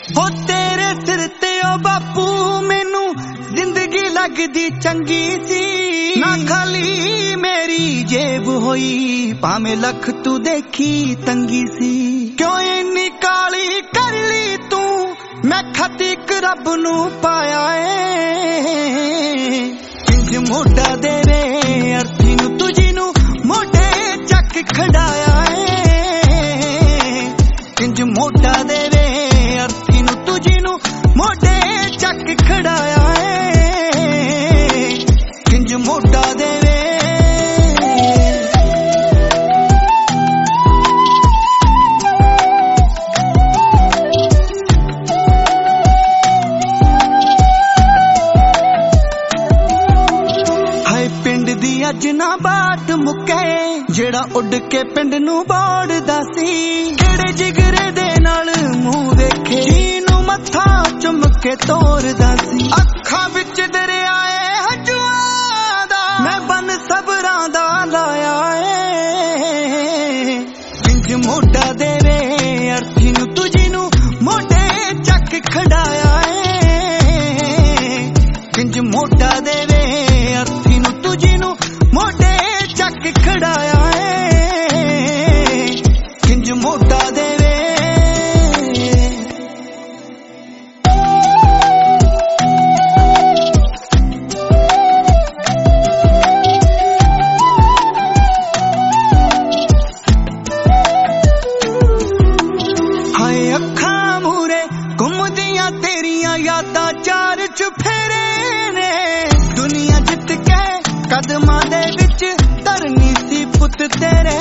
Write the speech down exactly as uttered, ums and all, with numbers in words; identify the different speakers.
Speaker 1: हो तेरे सिर ते ओ बापू मैनू जिंदगी लगदी चंगी सी ना खाली मेरी जेब होई भावें लख तू देखी तंगी सी क्यों इन्नी काली कर ली तू मैं खत इक रब नू पाया इंज मोटा देवे अर्थी नू तुझी नू मोटे चक खड़ाया इंज मोटा देवे अर्थी नू तुझी नू मोटे चक खड़ाया इंज मोटा देवे अज ना बाट मुके जेड़ा उड़ के पिंड नू बोड़दा सी केड़े जिगरे दे नाल मुंह वेखे जीनू मत्था चुम के तोड़दा सी अखां विच दरियाए हजुआं दा मैं बन सबरां दा लाया इंज मोटा देवे अर्थी नू तुझी नू मोटे चक खड़ाया इंज मोटा देवे अर्थी नू तुझी नू मोटे चक खड़ाया इंज मोटा देवे हाय अखां मूरे घुमदियां तेरियां यादां चार चुफेरे ने दुनिया जित के कदमां दे विच धरनी सी पुत तेरे